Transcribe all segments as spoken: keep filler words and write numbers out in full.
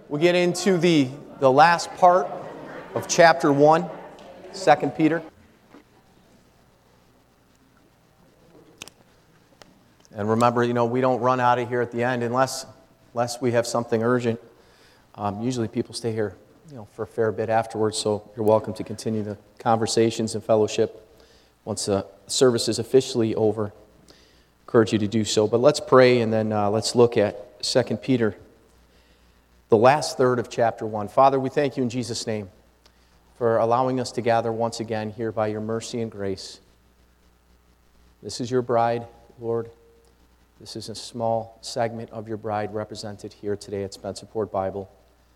We'll get into the, the last part of chapter one, Second Peter. And remember, you know, we don't run out of here at the end unless, unless we have something urgent. Um, usually people stay here, you know, for a fair bit afterwards, so you're welcome to continue the conversations and fellowship once the service is officially over. Encourage you to do so. But let's pray, and then uh, let's look at Second Peter, the last third of chapter one. Father, we thank you in Jesus' name for allowing us to gather once again here by your mercy and grace. This is your bride, Lord. This is a small segment of your bride represented here today at Spencerport Bible.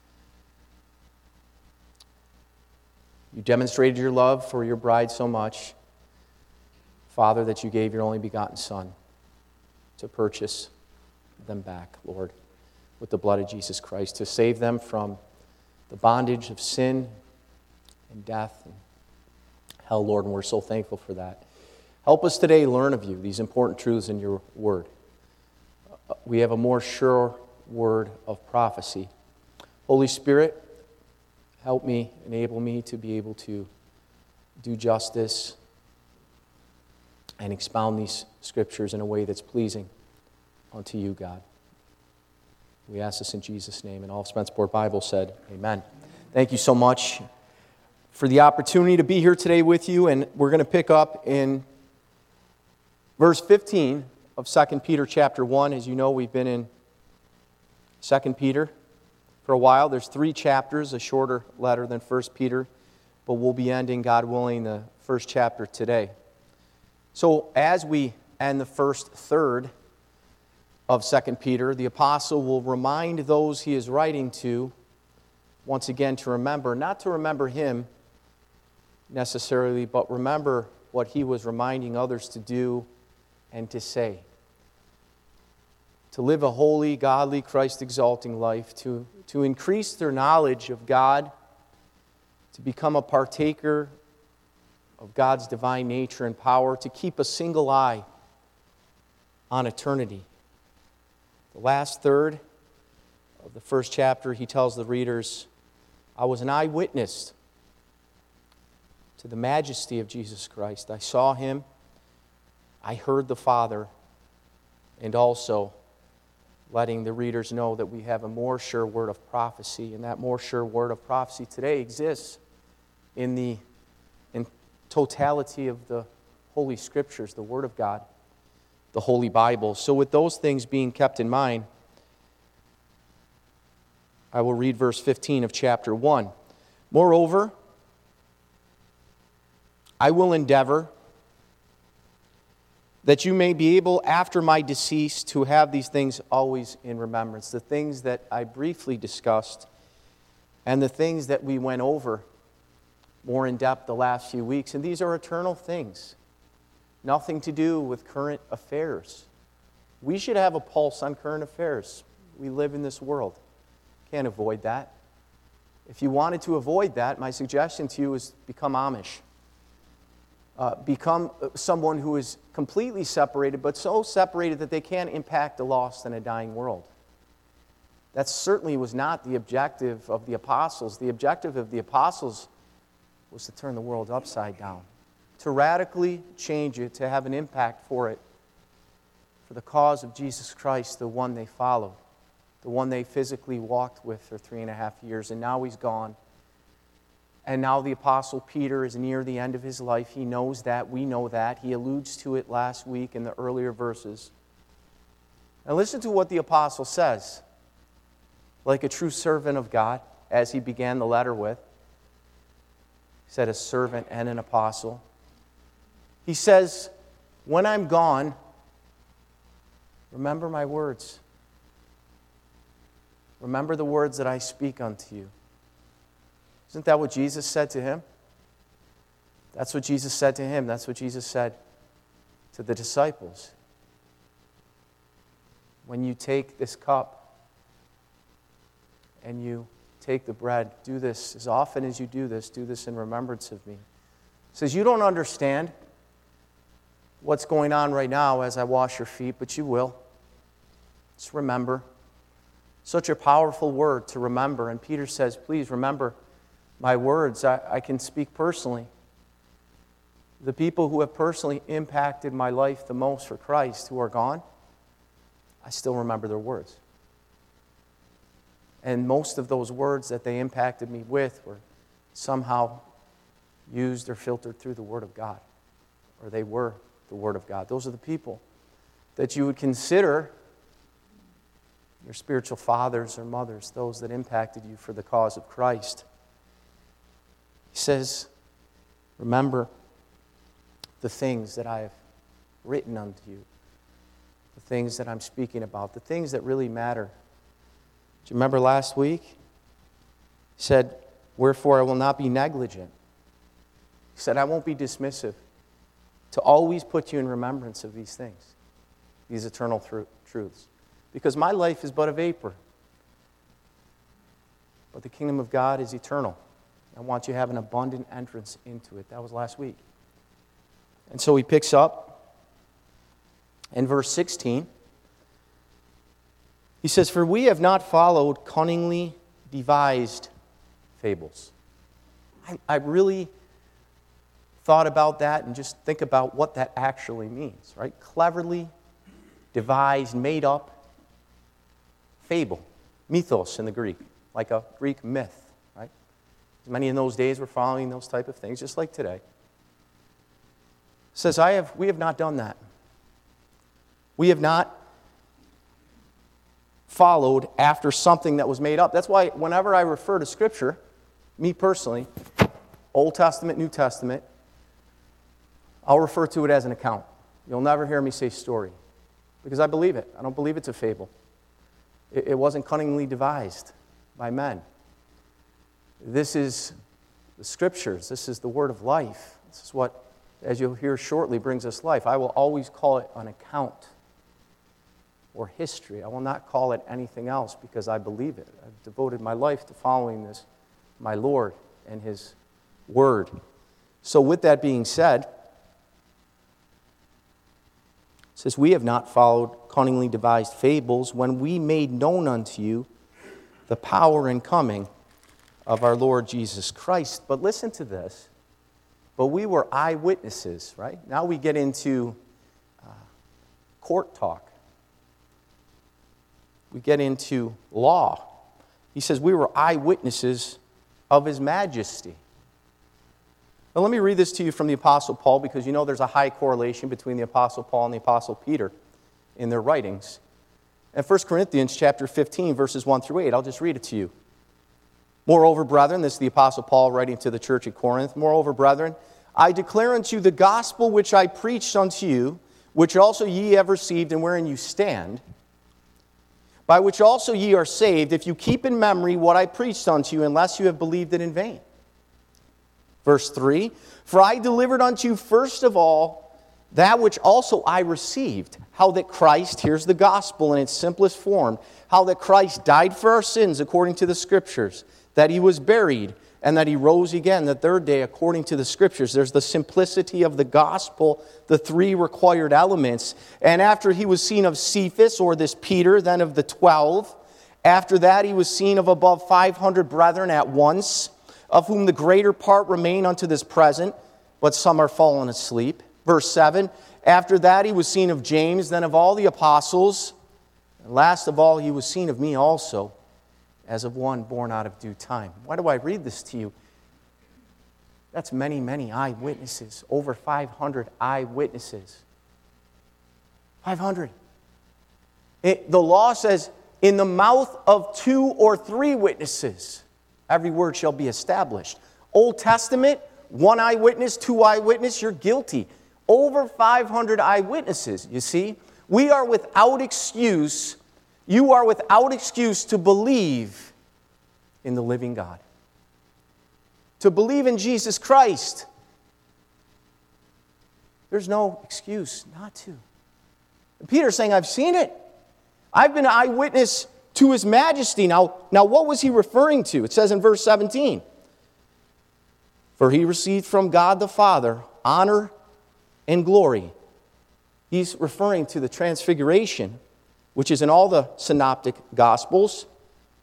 You demonstrated your love for your bride so much, Father, that you gave your only begotten Son to purchase them back, Lord, with the blood of Jesus Christ, to save them from the bondage of sin and death and hell, Lord, and we're so thankful for that. Help us today learn of you, these important truths in your word. We have a more sure word of prophecy. Holy Spirit, help me, enable me to be able to do justice and expound these scriptures in a way that's pleasing unto you, God. We ask this in Jesus' name. And all of Spencerport Bible said, amen. Thank you so much for the opportunity to be here today with you. And we're going to pick up in verse fifteen of Second Peter chapter one. As you know, we've been in Second Peter for a while. There's three chapters, a shorter letter than First Peter, but we'll be ending, God willing, the first chapter today. So as we end the first third of Second Peter, the apostle will remind those he is writing to, once again, to remember, not to remember him necessarily, but remember what he was reminding others to do and to say. To live a holy, godly, Christ-exalting life, to, to increase their knowledge of God, to become a partaker of God's divine nature and power, to keep a single eye on eternity. The last third of the first chapter, he tells the readers, I was an eyewitness to the majesty of Jesus Christ. I saw him, I heard the Father, and also letting the readers know that we have a more sure word of prophecy, and that more sure word of prophecy today exists in the in totality of the Holy Scriptures, the Word of God, the Holy Bible. So with those things being kept in mind, I will read verse fifteen of chapter one. Moreover, I will endeavor that you may be able, after my decease, to have these things always in remembrance. The things that I briefly discussed and the things that we went over more in depth the last few weeks. And these are eternal things. Nothing to do with current affairs. We should have a pulse on current affairs. We live in this world. Can't avoid that. If you wanted to avoid that, my suggestion to you is become Amish. Uh, become someone who is completely separated, but so separated that they can't impact a lost and a dying world. That certainly was not the objective of the apostles. The objective of the apostles was to turn the world upside down, to radically change it, to have an impact for it, for the cause of Jesus Christ, the one they followed, the one they physically walked with for three and a half years, and now he's gone. And now the Apostle Peter is near the end of his life. He knows that. We know that. He alludes to it last week in the earlier verses. Now listen to what the Apostle says. Like a true servant of God, as he began the letter with. He said a servant and an apostle. He says, when I'm gone, remember my words. Remember the words that I speak unto you. Isn't that what Jesus said to him? That's what Jesus said to him. That's what Jesus said to the disciples. When you take this cup and you take the bread, do this as often as you do this, do this in remembrance of me. He says, you don't understand what's going on right now as I wash your feet, but you will. Just remember. Such a powerful word to remember. And Peter says, please remember my words. I, I can speak personally. The people who have personally impacted my life the most for Christ, who are gone, I still remember their words. And most of those words that they impacted me with were somehow used or filtered through the Word of God. Or they were the Word of God. Those are the people that you would consider your spiritual fathers or mothers, those that impacted you for the cause of Christ. He says, remember the things that I have written unto you, the things that I'm speaking about, the things that really matter. Do you remember last week? He said, wherefore I will not be negligent. He said, I won't be dismissive, to always put you in remembrance of these things, these eternal thr- truths. Because my life is but a vapor. But the kingdom of God is eternal. I want you to have an abundant entrance into it. That was last week. And so he picks up in verse sixteen. He says, for we have not followed cunningly devised fables. I, I really thought about that and just think about what that actually means, right? Cleverly devised, made up fable. Mythos in the Greek, like a Greek myth, right? Many in those days were following those type of things, just like today. It says, I have, we have not done that. We have not followed after something that was made up. That's why whenever I refer to Scripture, me personally, Old Testament, New Testament, I'll refer to it as an account. You'll never hear me say story, because I believe it. I don't believe it's a fable. It, it wasn't cunningly devised by men. This is the Scriptures. This is the Word of life. This is what, as you'll hear shortly, brings us life. I will always call it an account or history. I will not call it anything else because I believe it. I've devoted my life to following this, my Lord and His Word. So with that being said, it says, we have not followed cunningly devised fables when we made known unto you the power and coming of our Lord Jesus Christ. But listen to this. But we were eyewitnesses, right? Now we get into uh, court talk. We get into law. He says we were eyewitnesses of His majesty. Now let me read this to you from the Apostle Paul, because you know there's a high correlation between the Apostle Paul and the Apostle Peter in their writings. In First Corinthians chapter fifteen, verses one through eight, I'll just read it to you. Moreover, brethren, this is the Apostle Paul writing to the church at Corinth. Moreover, brethren, I declare unto you the gospel which I preached unto you, which also ye have received, and wherein you stand, by which also ye are saved, if you keep in memory what I preached unto you, unless you have believed it in vain. Verse three, for I delivered unto you first of all that which also I received, how that Christ, here's the gospel in its simplest form, how that Christ died for our sins according to the Scriptures, that He was buried, and that He rose again the third day according to the Scriptures. There's the simplicity of the gospel, the three required elements. And after He was seen of Cephas, or this Peter, then of the twelve. After that He was seen of above five hundred brethren at once, of whom the greater part remain unto this present, but some are fallen asleep. Verse seven, after that He was seen of James, then of all the apostles. And last of all He was seen of me also, as of one born out of due time. Why do I read this to you? That's many, many eyewitnesses. Over five hundred eyewitnesses. five hundred. It, the law says, in the mouth of two or three witnesses, every word shall be established. Old Testament, one eyewitness, two eyewitness, you're guilty. Over five hundred eyewitnesses, you see. We are without excuse. You are without excuse to believe in the living God. To believe in Jesus Christ. There's no excuse not to. Peter's saying, I've seen it. I've been an eyewitness to His majesty. Now, now, what was he referring to? It says in verse seventeen, for He received from God the Father honor and glory. He's referring to the transfiguration, which is in all the synoptic gospels.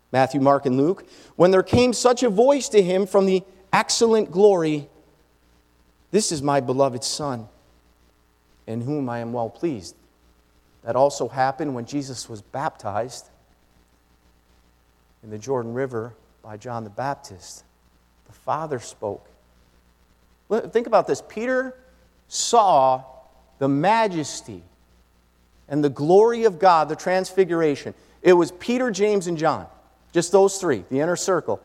Matthew, Mark, and Luke, when there came such a voice to him from the excellent glory, "This is my beloved Son, in whom I am well pleased." That also happened when Jesus was baptized in the Jordan River by John the Baptist. The Father spoke. Think about this. Peter saw the majesty and the glory of God, the transfiguration. It was Peter, James, and John. Just those three, the inner circle.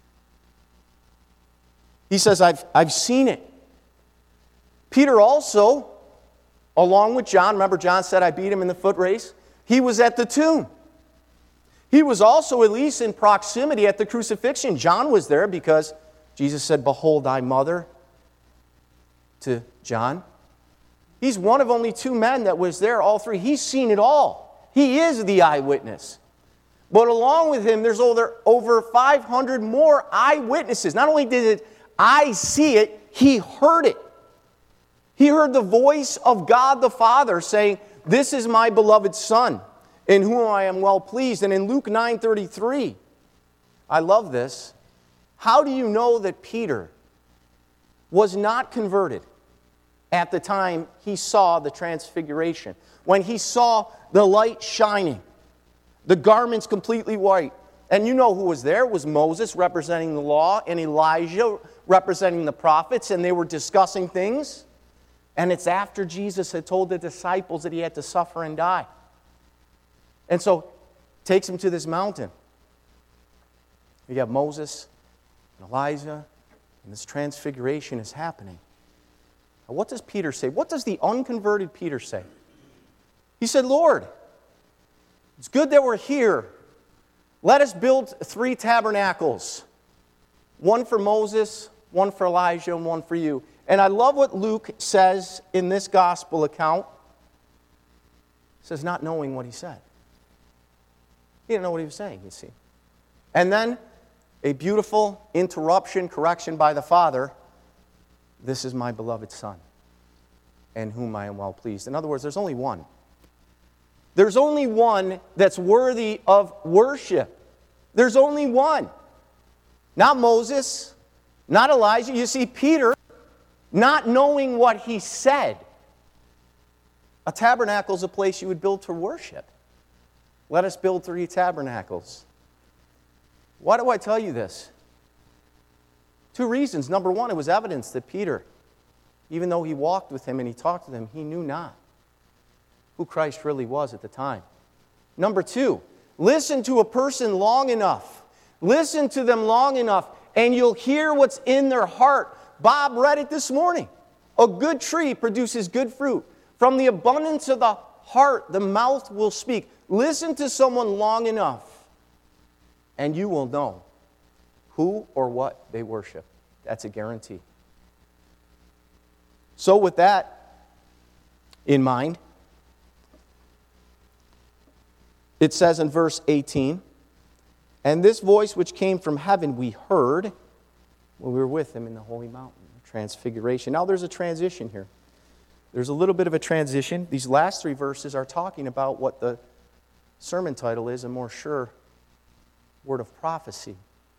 He says, I've, I've seen it. Peter also, along with John, remember John said, I beat him in the foot race? He was at the tomb. He was also at least in proximity at the crucifixion. John was there because Jesus said, "Behold thy mother," to John. He's one of only two men that was there, all three. He's seen it all. He is the eyewitness. But along with him, there's over, over five hundred more eyewitnesses. Not only did I see it, he heard it. He heard the voice of God the Father saying, "This is my beloved Son, in whom I am well pleased." And in Luke nine thirty-three, I love this. How do you know that Peter was not converted at the time he saw the transfiguration? When he saw the light shining, the garments completely white. And you know who was there? It was Moses representing the law and Elijah representing the prophets, and they were discussing things. And it's after Jesus had told the disciples that he had to suffer and die. And so takes him to this mountain. You have Moses and Elijah, and this transfiguration is happening. Now, what does Peter say? What does the unconverted Peter say? He said, "Lord, it's good that we're here. Let us build three tabernacles. One for Moses, one for Elijah, and one for you." And I love what Luke says in this gospel account. He says, not knowing what he said. He didn't know what he was saying, you see. And then a beautiful interruption, correction by the Father. "This is my beloved Son, in whom I am well pleased." In other words, there's only one. There's only one that's worthy of worship. There's only one. Not Moses, not Elijah. You see, Peter, not knowing what he said. A tabernacle is a place you would build to worship. Let us build three tabernacles. Why do I tell you this? Two reasons. Number one, it was evidence that Peter, even though he walked with him and he talked with him, he knew not who Christ really was at the time. Number two, listen to a person long enough. Listen to them long enough, and you'll hear what's in their heart. Bob read it this morning. A good tree produces good fruit. From the abundance of the heart, the mouth will speak. Listen to someone long enough, and you will know who or what they worship. That's a guarantee. So with that in mind, it says in verse eighteen, "And this voice which came from heaven we heard when we were with him in the holy mountain," transfiguration. Now there's a transition here. There's a little bit of a transition. These last three verses are talking about what the sermon title is, "A More Sure Word of Prophecy."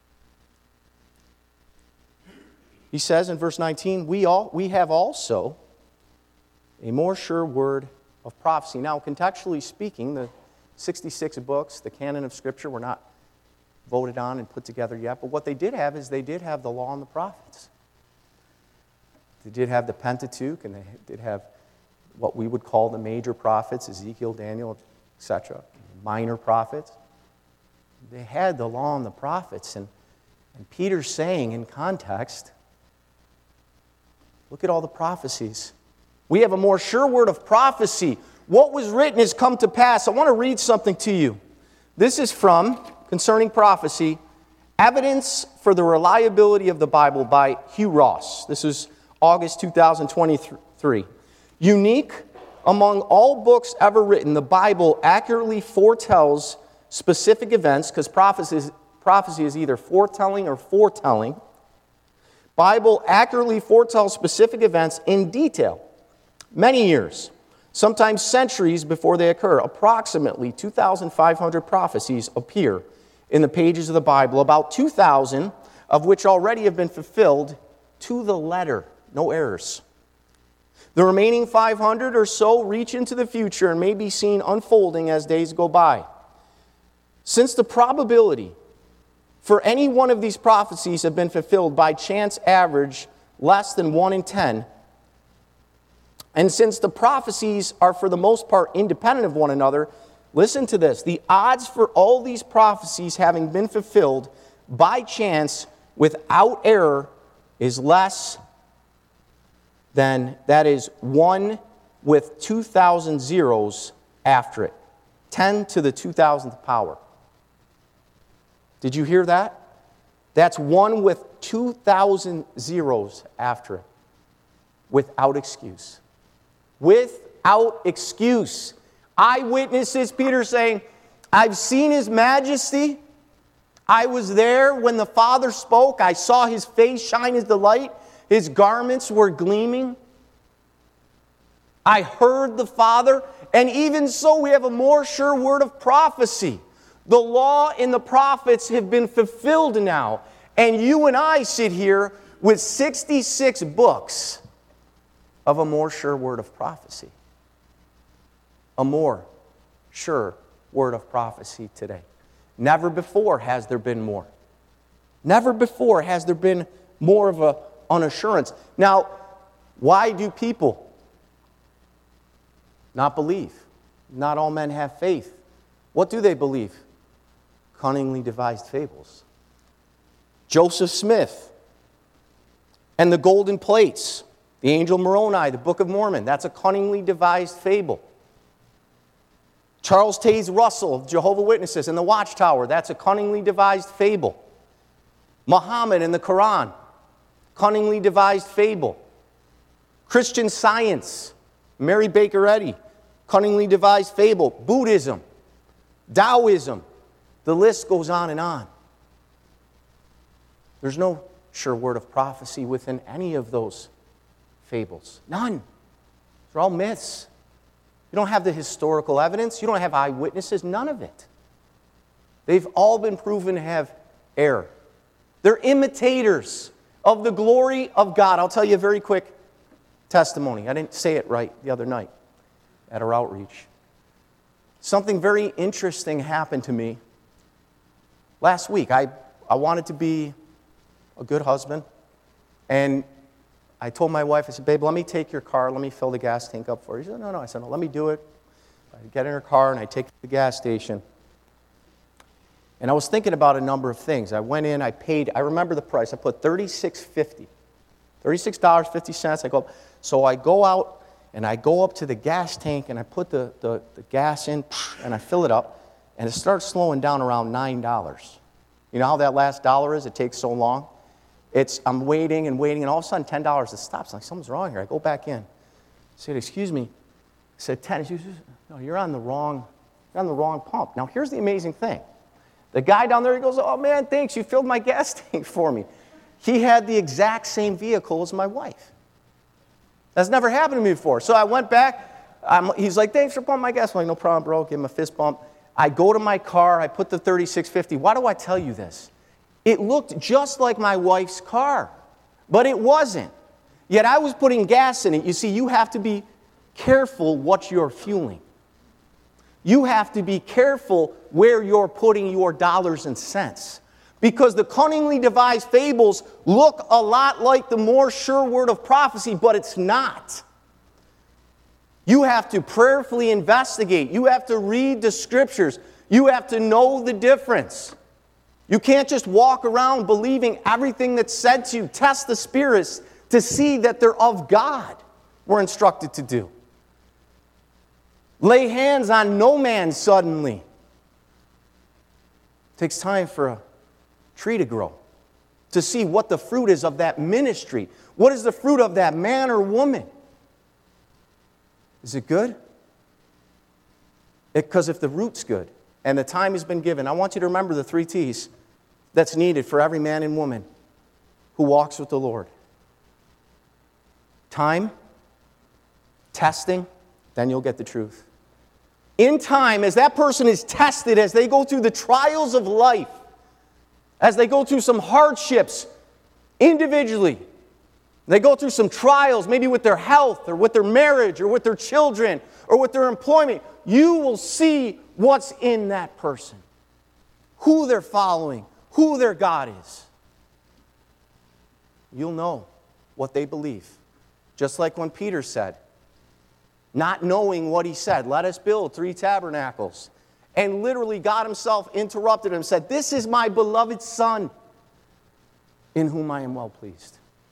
He says in verse nineteen, we all we have also a more sure word of prophecy. Now, contextually speaking, the sixty-six books, the canon of Scripture, were not voted on and put together yet, but what they did have is they did have the law and the prophets. They did have the Pentateuch, and they did have what we would call the major prophets, Ezekiel, Daniel, et cetera, minor prophets. They had the law and the prophets, and, and Peter's saying in context, look at all the prophecies. We have a more sure word of prophecy. What was written has come to pass. I want to read something to you. This is from, concerning prophecy, Evidence for the Reliability of the Bible by Hugh Ross. This is August two thousand twenty-three. Unique among all books ever written, the Bible accurately foretells specific events, because prophecy, prophecy is either foretelling or foretelling. Bible accurately foretells specific events in detail, many years, sometimes centuries before they occur. Approximately two thousand five hundred prophecies appear in the pages of the Bible, about two thousand of which already have been fulfilled to the letter. No errors. The remaining five hundred or so reach into the future and may be seen unfolding as days go by. Since the probability for any one of these prophecies have been fulfilled by chance average less than one in ten, and since the prophecies are for the most part independent of one another, listen to this, the odds for all these prophecies having been fulfilled by chance without error is less than, that is, one with two thousand zeros after it. ten to the two thousandth power. Did you hear that? That's one with two thousand zeros after it. Without excuse. Without excuse. Eyewitnesses, Peter saying, I've seen His majesty. I was there when the Father spoke. I saw His face shine as the light. His garments were gleaming. I heard the Father. And even so, we have a more sure word of prophecy. The law and the prophets have been fulfilled now. And you and I sit here with sixty-six books of a more sure word of prophecy. A more sure word of prophecy today. Never before has there been more. Never before has there been more of a, an assurance. Now, why do people not believe? Not all men have faith. What do they believe? Cunningly devised fables. Joseph Smith and the golden plates, the angel Moroni, the Book of Mormon, that's a cunningly devised fable. Charles Taze Russell of Jehovah's Witnesses and the Watchtower, that's a cunningly devised fable. Muhammad and the Quran, cunningly devised fable. Christian Science, Mary Baker Eddy, cunningly devised fable. Buddhism, Taoism, the list goes on and on. There's no sure word of prophecy within any of those fables. None. They're all myths. You don't have the historical evidence. You don't have eyewitnesses. None of it. They've all been proven to have error. They're imitators of the glory of God. I'll tell you a very quick testimony. I didn't say it right the other night at our outreach. Something very interesting happened to me last week. I, I wanted to be a good husband, and I told my wife, I said, babe, let me take your car, let me fill the gas tank up for you. She said, no, no. I said, no, let me do it. I get in her car, and I take her to the gas station. And I was thinking about a number of things. I went in, I paid, I remember the price. I put thirty-six fifty, thirty-six dollars and fifty cents. I go, so I go out, and I go up to the gas tank, and I put the, the, the gas in, and I fill it up, and it starts slowing down around nine dollars. You know how that last dollar is? It takes so long. It's, I'm waiting and waiting, and all of a sudden, ten dollars, it stops. I'm like, something's wrong here. I go back in. I said, excuse me. I said, ten. She said, no, you're on the wrong, you're on the wrong pump. Now, here's the amazing thing. The guy down there, he goes, oh, man, thanks. You filled my gas tank for me. He had the exact same vehicle as my wife. That's never happened to me before. So I went back. I'm, he's like, thanks for pumping my gas. I'm like, no problem, bro. Give him a fist bump. I go to my car. I put the thirty-six fifty. Why do I tell you this? It looked just like my wife's car, but it wasn't. Yet I was putting gas in it. You see, you have to be careful what you're fueling. You have to be careful where you're putting your dollars and cents. Because the cunningly devised fables look a lot like the more sure word of prophecy, but it's not. You have to prayerfully investigate. You have to read the scriptures. You have to know the difference. You can't just walk around believing everything that's said to you. Test the spirits to see that they're of God, we're instructed to do. Lay hands on no man suddenly. It takes time for a tree to grow, to see what the fruit is of that ministry. What is the fruit of that man or woman? Is it good? Because if the root's good and the time has been given, I want you to remember the three T's that's needed for every man and woman who walks with the Lord. Time, testing, then you'll get the truth. In time, as that person is tested, as they go through the trials of life, as they go through some hardships individually, they go through some trials, maybe with their health or with their marriage or with their children or with their employment, you will see what's in that person, who they're following, who their God is. You'll know what they believe. Just like when Peter said, not knowing what he said, let us build three tabernacles. And literally God himself interrupted him and said, this is my beloved Son, in whom I am well pleased.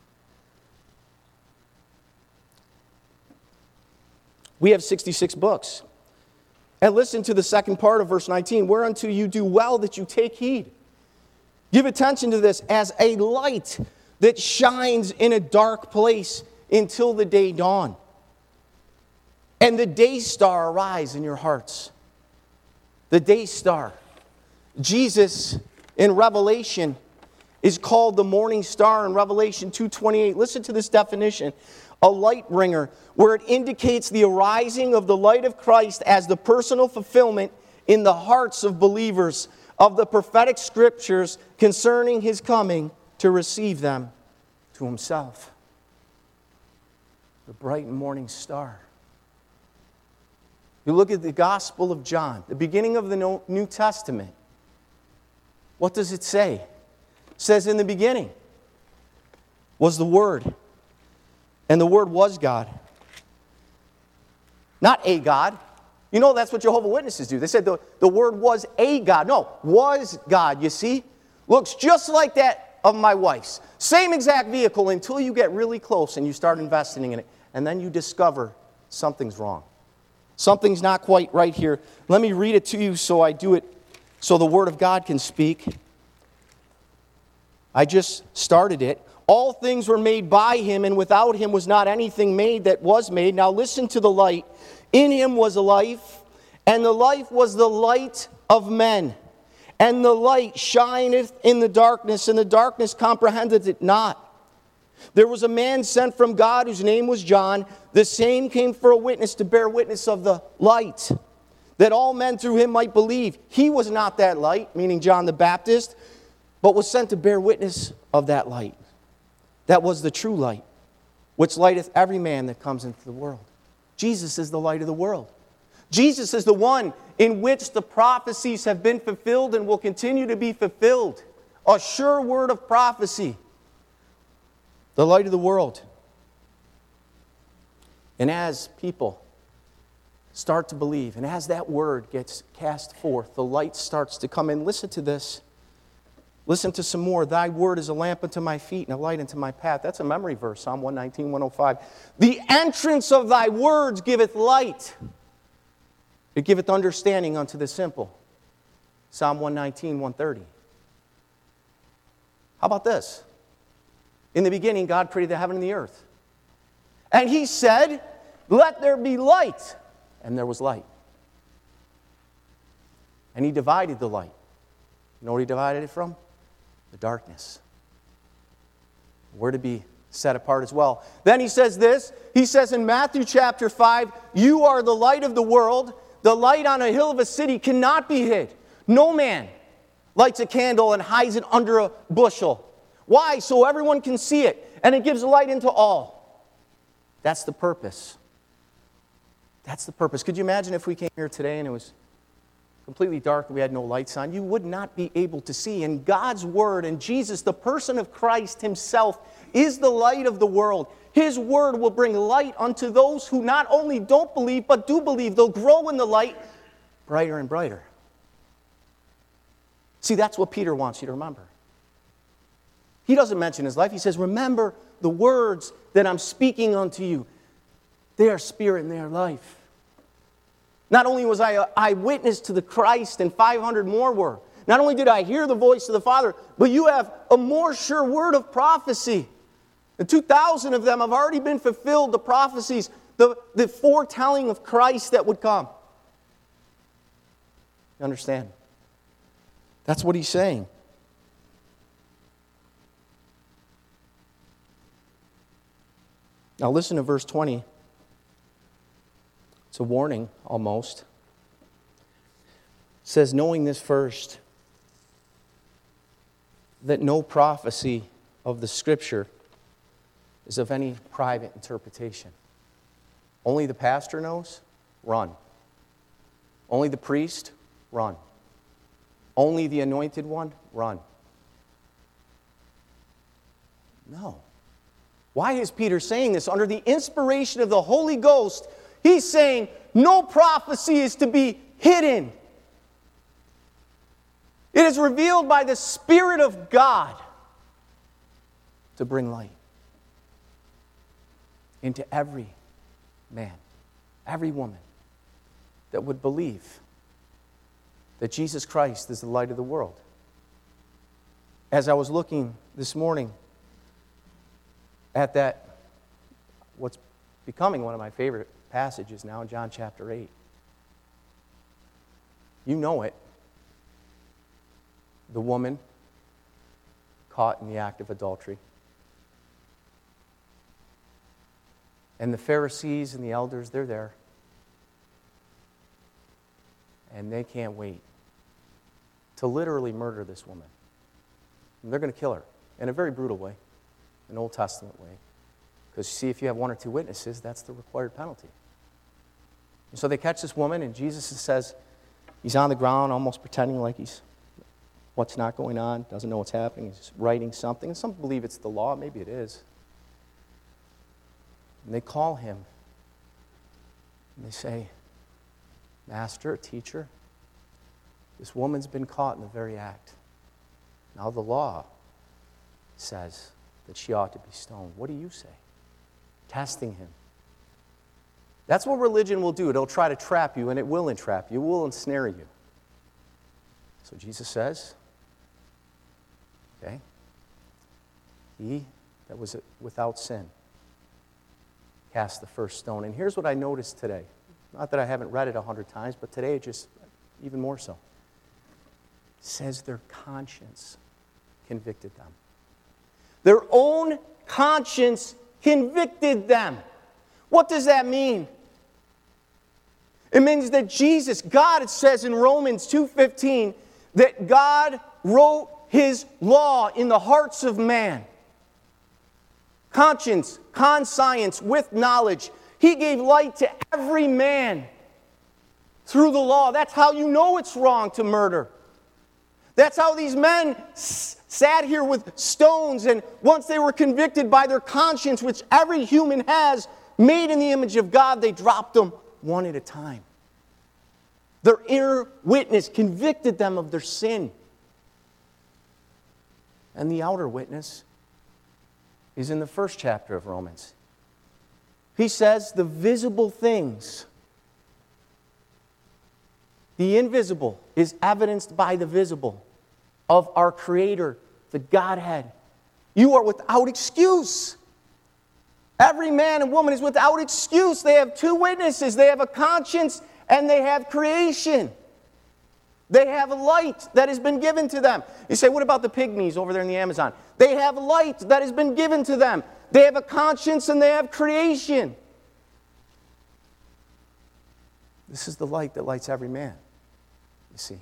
We have sixty-six books. And listen to the second part of verse nineteen. Whereunto you do well that you take heed. Give attention to this as a light that shines in a dark place until the day dawn. And the day star arise in your hearts. The day star. Jesus in Revelation is called the morning star in Revelation two twenty-eight. Listen to this definition. A light bringer, where it indicates the arising of the light of Christ as the personal fulfillment in the hearts of believers of the prophetic scriptures concerning his coming to receive them to himself. The bright morning star. You look at the Gospel of John, the beginning of the New Testament. What does it say? It says, in the beginning was the Word, and the Word was God. Not a God. You know that's what Jehovah's Witnesses do. They said the, the Word was a God. No, was God, you see? Looks just like that of my wife's. Same exact vehicle until you get really close and you start investing in it. And then you discover something's wrong. Something's not quite right here. Let me read it to you so I do it so the Word of God can speak. I just started it. All things were made by him, and without him was not anything made that was made. Now listen to the light. In him was life, and the life was the light of men. And the light shineth in the darkness, and the darkness comprehended it not. There was a man sent from God whose name was John. The same came for a witness to bear witness of the light, that all men through him might believe. He was not that light, meaning John the Baptist, but was sent to bear witness of that light. That was the true light, which lighteth every man that comes into the world. Jesus is the light of the world. Jesus is the one in which the prophecies have been fulfilled and will continue to be fulfilled. A sure word of prophecy. The light of the world. And as people start to believe, and as that word gets cast forth, the light starts to come in. Listen to this. Listen to some more. Thy word is a lamp unto my feet and a light unto my path. That's a memory verse, Psalm one nineteen, one oh five. The entrance of thy words giveth light. It giveth understanding unto the simple. Psalm one nineteen, one thirty. How about this? In the beginning, God created the heaven and the earth. And he said, let there be light. And there was light. And he divided the light. You know what he divided it from? The darkness. We're to be set apart as well. Then he says this. He says in Matthew chapter five, you are the light of the world. The light on a hill of a city cannot be hid. No man lights a candle and hides it under a bushel. Why? So everyone can see it. And it gives light into all. That's the purpose. That's the purpose. Could you imagine if we came here today and it was completely dark, we had no lights on? You would not be able to see. And God's Word and Jesus, the person of Christ himself, is the light of the world. His Word will bring light unto those who not only don't believe, but do believe. They'll grow in the light brighter and brighter. See, that's what Peter wants you to remember. He doesn't mention his life. He says, remember the words that I'm speaking unto you. They are spirit and they are life. Not only was I an eyewitness to the Christ, and five hundred more were. Not only did I hear the voice of the Father, but you have a more sure word of prophecy. The two thousand of them have already been fulfilled, the prophecies, the, the foretelling of Christ that would come. You understand? That's what he's saying. Now listen to verse twenty. It's a warning, almost. It says, knowing this first, that no prophecy of the Scripture is of any private interpretation. Only the pastor knows? Run. Only the priest? Run. Only the anointed one? Run. No. Why is Peter saying this? Under the inspiration of the Holy Ghost, he's saying no prophecy is to be hidden. It is revealed by the Spirit of God to bring light into every man, every woman that would believe that Jesus Christ is the light of the world. As I was looking this morning at that, what's becoming one of my favorite passages now in John chapter eight. You know it. The woman caught in the act of adultery. And the Pharisees and the elders, they're there. And they can't wait to literally murder this woman. And they're going to kill her in a very brutal way, an Old Testament way. Because, you see, if you have one or two witnesses, that's the required penalty. And so they catch this woman, and Jesus says, he's on the ground almost pretending like he's what's not going on, doesn't know what's happening. He's writing something. And some believe it's the law. Maybe it is. And they call him. And they say, Master, teacher, this woman's been caught in the very act. Now the law says that she ought to be stoned. What do you say? Testing him. That's what religion will do. It'll try to trap you, and it will entrap you. It will ensnare you. So Jesus says, okay, he that was without sin cast the first stone. And here's what I noticed today. Not that I haven't read it a hundred times, but today it just even more so. It says their conscience convicted them. Their own conscience convicted them. What does that mean? It means that Jesus, God, it says in Romans two fifteen, that God wrote His law in the hearts of man. Conscience, conscience with knowledge. He gave light to every man through the law. That's how you know it's wrong to murder. That's how these men s- sat here with stones, and once they were convicted by their conscience, which every human has, made in the image of God, they dropped them one at a time. Their inner witness convicted them of their sin. And the outer witness is in the first chapter of Romans. He says the visible things, the invisible, is evidenced by the visible of our Creator, the Godhead. You are without excuse. Every man and woman is without excuse. They have two witnesses. They have a conscience and they have creation. They have a light that has been given to them. You say, what about the pygmies over there in the Amazon? They have a light that has been given to them. They have a conscience and they have creation. This is the light that lights every man, you see.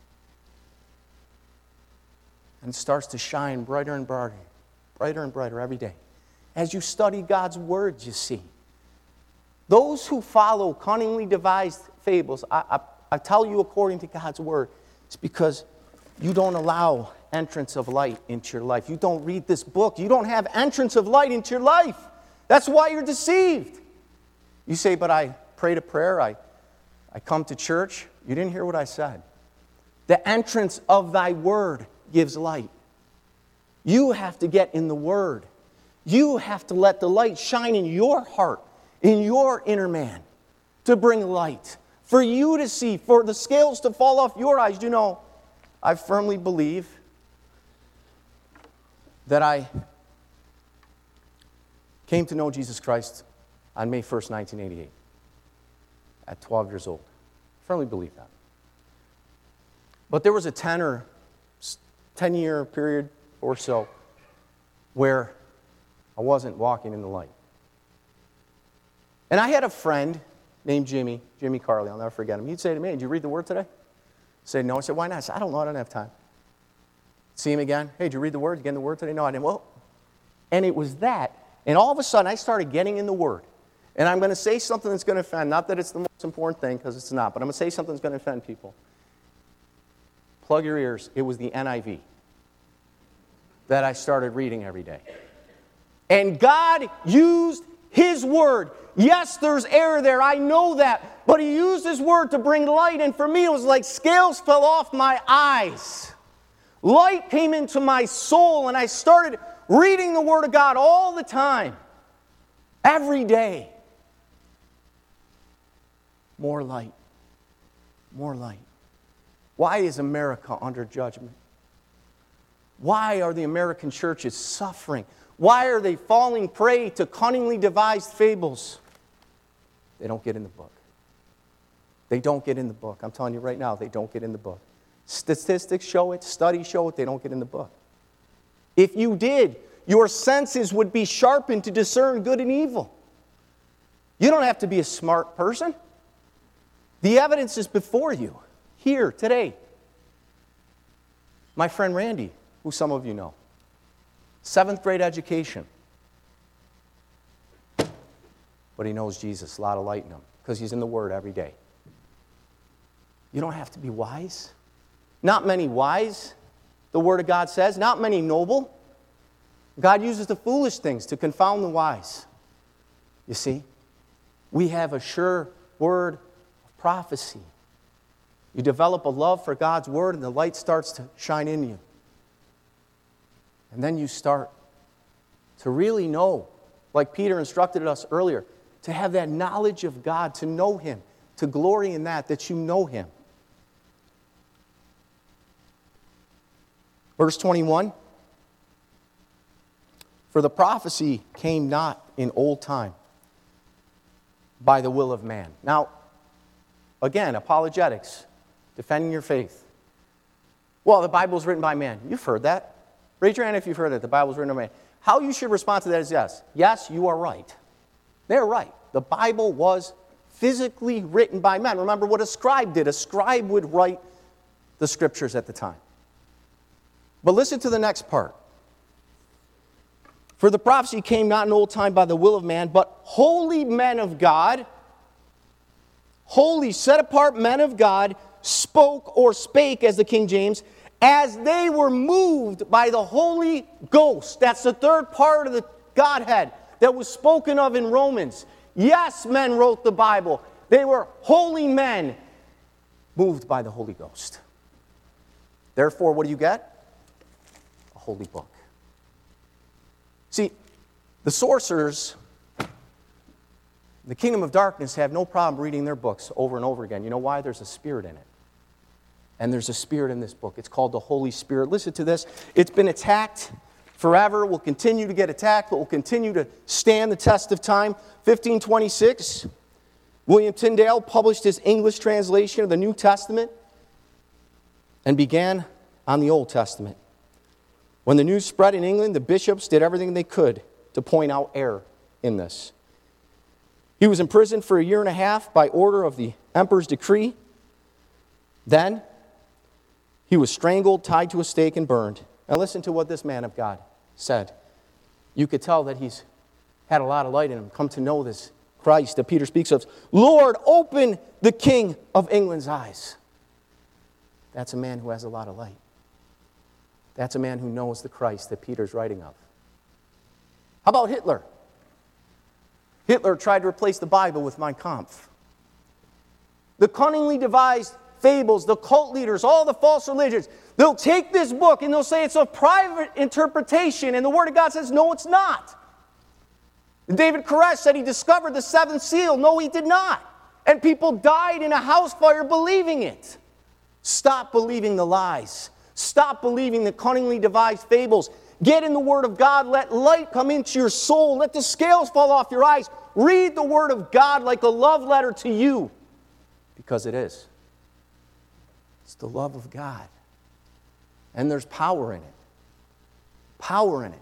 And it starts to shine brighter and brighter, brighter and brighter every day. As you study God's Word, you see. Those who follow cunningly devised fables, I, I, I tell you according to God's Word, it's because you don't allow entrance of light into your life. You don't read this book. You don't have entrance of light into your life. That's why you're deceived. You say, but I prayed a prayer, I, I come to church. You didn't hear what I said. The entrance of thy Word gives light. You have to get in the Word. You have to let the light shine in your heart, in your inner man, to bring light. For you to see, for the scales to fall off your eyes. You know, I firmly believe that I came to know Jesus Christ on May first, nineteen eighty-eight, at twelve years old. I firmly believe that. But there was a ten or ten-year period or so where I wasn't walking in the light. And I had a friend named Jimmy, Jimmy Carley, I'll never forget him. He'd say to me, did you read the Word today? I said, no. I said, why not? I said, I don't know, I don't have time. See him again? Hey, did you read the Word? Did you get in the Word today? No, I didn't. Well, and it was that. And all of a sudden, I started getting in the Word. And I'm going to say something that's going to offend. Not that it's the most important thing, because it's not. But I'm going to say something that's going to offend people. Plug your ears. It was the N I V that I started reading every day. And God used His Word. Yes, there's error there. I know that. But He used His Word to bring light. And for me, it was like scales fell off my eyes. Light came into my soul. And I started reading the Word of God all the time. Every day. More light. More light. Why is America under judgment? Why are the American churches suffering? Why are they falling prey to cunningly devised fables? They don't get in the book. They don't get in the book. I'm telling you right now, they don't get in the book. Statistics show it, studies show it, they don't get in the book. If you did, your senses would be sharpened to discern good and evil. You don't have to be a smart person. The evidence is before you, here, today. My friend Randy, who some of you know, seventh grade education. But he knows Jesus, a lot of light in him, because he's in the Word every day. You don't have to be wise. Not many wise, the Word of God says. Not many noble. God uses the foolish things to confound the wise. You see, we have a sure word of prophecy. You develop a love for God's Word, and the light starts to shine in you. And then you start to really know, like Peter instructed us earlier, to have that knowledge of God, to know Him, to glory in that, that you know Him. Verse twenty-one, for the prophecy came not in old time by the will of man. Now, again, apologetics, defending your faith. Well, the Bible was written by man. You've heard that. Raise your hand if you've heard that the Bible was written by man. How you should respond to that is yes. Yes, you are right. They're right. The Bible was physically written by men. Remember what a scribe did. A scribe would write the Scriptures at the time. But listen to the next part. For the prophecy came not in old time by the will of man, but holy men of God, holy, set-apart men of God, spoke or spake, as the King James, as they were moved by the Holy Ghost. That's the third part of the Godhead that was spoken of in Romans. Yes, men wrote the Bible. They were holy men moved by the Holy Ghost. Therefore, what do you get? A holy book. See, the sorcerers, the kingdom of darkness, have no problem reading their books over and over again. You know why? There's a spirit in it. And there's a spirit in this book. It's called the Holy Spirit. Listen to this. It's been attacked forever. Will continue to get attacked, but will continue to stand the test of time. fifteen twenty-six, William Tyndale published his English translation of the New Testament and began on the Old Testament. When the news spread in England, the bishops did everything they could to point out error in this. He was imprisoned for a year and a half by order of the emperor's decree. Then he was strangled, tied to a stake, and burned. Now listen to what this man of God said. You could tell that he's had a lot of light in him, come to know this Christ that Peter speaks of. Lord, open the King of England's eyes. That's a man who has a lot of light. That's a man who knows the Christ that Peter's writing of. How about Hitler? Hitler tried to replace the Bible with Mein Kampf. The cunningly devised fables, the cult leaders, all the false religions, they'll take this book and they'll say it's a private interpretation, and the Word of God says, no, it's not. David Koresh said he discovered the seventh seal. No, he did not. And people died in a house fire believing it. Stop believing the lies. Stop believing the cunningly devised fables. Get in the Word of God. Let light come into your soul. Let the scales fall off your eyes. Read the Word of God like a love letter to you. Because it is. It's the love of God. And there's power in it. Power in it.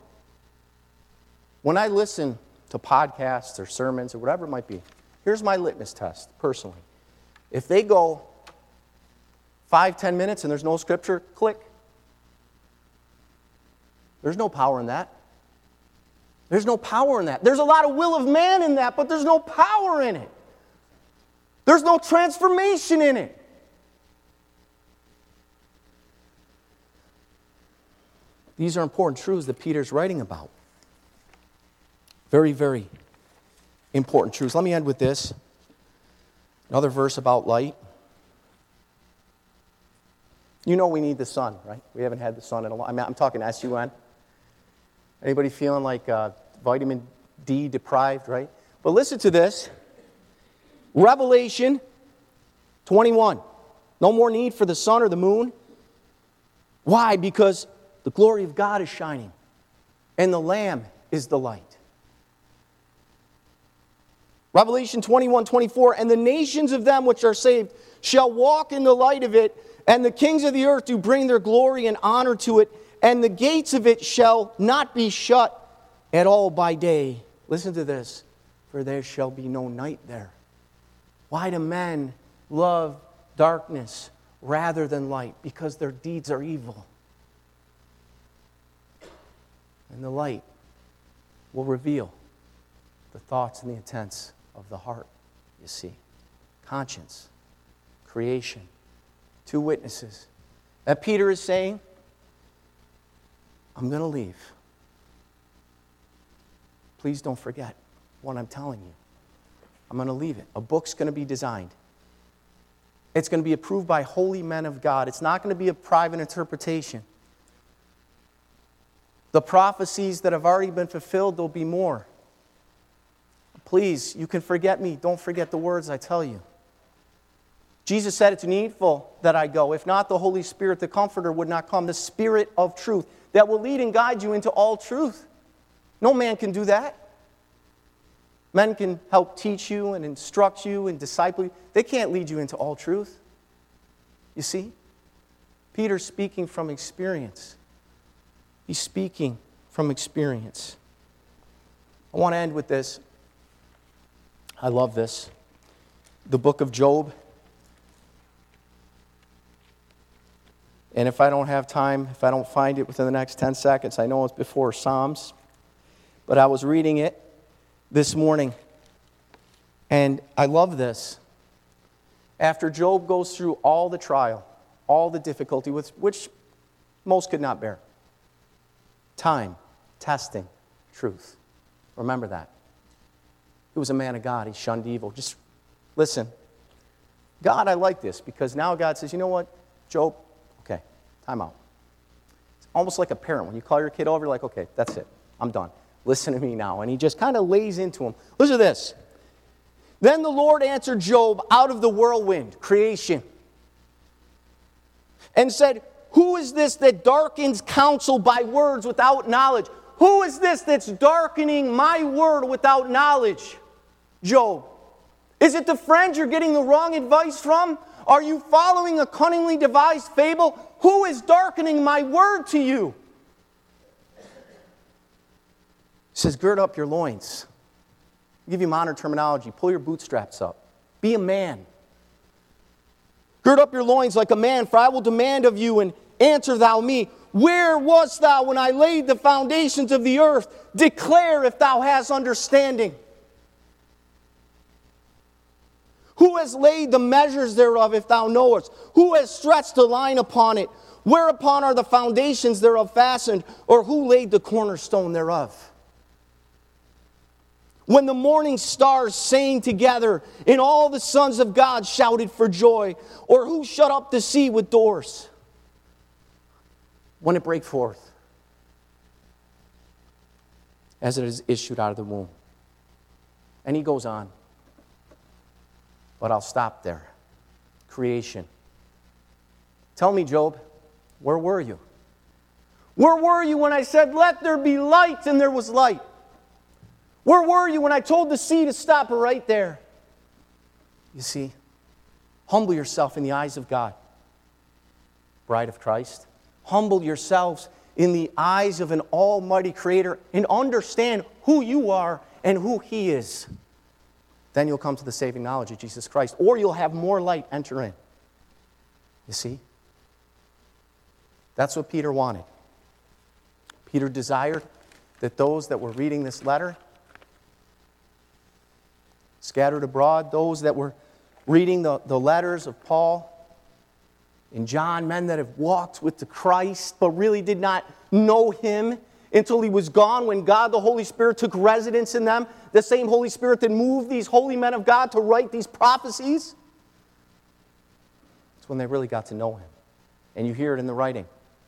When I listen to podcasts or sermons or whatever it might be, here's my litmus test, personally. If they go five, ten minutes and there's no scripture, click. There's no power in that. There's no power in that. There's a lot of will of man in that, but there's no power in it. There's no transformation in it. These are important truths that Peter's writing about. Very, very important truths. Let me end with this. Another verse about light. You know we need the sun, right? We haven't had the sun in a while. I mean, I'm talking S U N. Anybody feeling like uh, vitamin D deprived, right? But listen to this. Revelation twenty-one. No more need for the sun or the moon. Why? Because the glory of God is shining, and the Lamb is the light. Revelation twenty-one, twenty-four, and the nations of them which are saved shall walk in the light of it, and the kings of the earth do bring their glory and honor to it, and the gates of it shall not be shut at all by day. Listen to this, for there shall be no night there. Why do men love darkness rather than light? Because their deeds are evil. And the light will reveal the thoughts and the intents of the heart, you see. Conscience, creation, two witnesses. That Peter is saying, I'm going to leave. Please don't forget what I'm telling you. I'm going to leave it. A book's going to be designed. It's going to be approved by holy men of God. It's not going to be a private interpretation. The prophecies that have already been fulfilled, there'll be more. Please, you can forget me. Don't forget the words I tell you. Jesus said it's needful that I go. If not, the Holy Spirit, the Comforter, would not come. The Spirit of truth that will lead and guide you into all truth. No man can do that. Men can help teach you and instruct you and disciple you. They can't lead you into all truth. You see? Peter's speaking from experience. He's speaking from experience. I want to end with this. I love this. The book of Job. And if I don't have time, if I don't find it within the next ten seconds, I know it's before Psalms. But I was reading it this morning. And I love this. After Job goes through all the trial, all the difficulty, which most could not bear. Time, testing, truth. Remember that. He was a man of God. He shunned evil. Just listen. God, I like this because now God says, you know what, Job, okay, time out. It's almost like a parent. When you call your kid over, you're like, okay, that's it. I'm done. Listen to me now. And he just kind of lays into him. Listen to this. Then the Lord answered Job out of the whirlwind, creation, and said, who is this that darkens counsel by words without knowledge? Who is this that's darkening my word without knowledge? Job. Is it the friend you're getting the wrong advice from? Are you following a cunningly devised fable? Who is darkening my word to you? He says, gird up your loins. I'll give you modern terminology. Pull your bootstraps up. Be a man. Gird up your loins like a man, for I will demand of you, and answer thou me. Where wast thou when I laid the foundations of the earth? Declare if thou hast understanding. Who has laid the measures thereof, if thou knowest? Who has stretched the line upon it? Whereupon are the foundations thereof fastened? Or who laid the cornerstone thereof? When the morning stars sang together, and all the sons of God shouted for joy, or who shut up the sea with doors? When it break forth, as it is issued out of the womb. And he goes on. But I'll stop there. Creation. Tell me, Job, where were you? Where were you when I said, let there be light, and there was light? Where were you when I told the sea to stop right there? You see, humble yourself in the eyes of God. Bride of Christ. Humble yourselves in the eyes of an almighty Creator and understand who you are and who He is. Then you'll come to the saving knowledge of Jesus Christ, or you'll have more light enter in. You see? That's what Peter wanted. Peter desired that those that were reading this letter, scattered abroad, those that were reading the, the letters of Paul and John, men that have walked with the Christ but really did not know him until he was gone, when God the Holy Spirit took residence in them, the same Holy Spirit that moved these holy men of God to write these prophecies. It's when they really got to know him. And you hear it in the writing.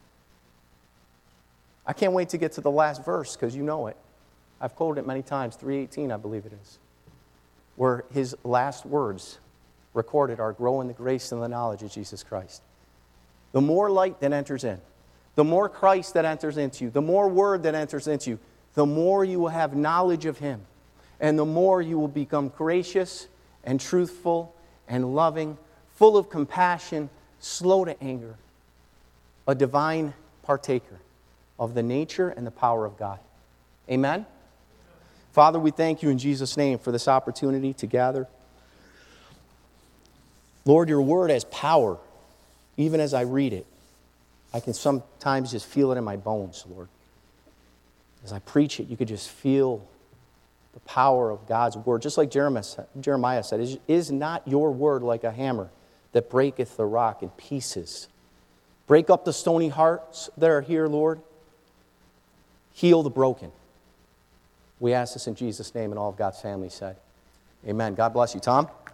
I can't wait to get to the last verse because you know it. I've quoted it many times, three eighteen I believe it is, where his last words recorded are, grow in the grace and the knowledge of Jesus Christ. The more light that enters in, the more Christ that enters into you, the more word that enters into you, the more you will have knowledge of him, and the more you will become gracious and truthful and loving, full of compassion, slow to anger, a divine partaker of the nature and the power of God. Amen? Father, we thank you in Jesus' name for this opportunity to gather. Lord, your word has power. Even as I read it, I can sometimes just feel it in my bones, Lord. As I preach it, you could just feel the power of God's word. Just like Jeremiah said, is, is not your word like a hammer that breaketh the rock in pieces? Break up the stony hearts that are here, Lord. Heal the broken. We ask this in Jesus' name, and all of God's family said, amen. God bless you. Tom?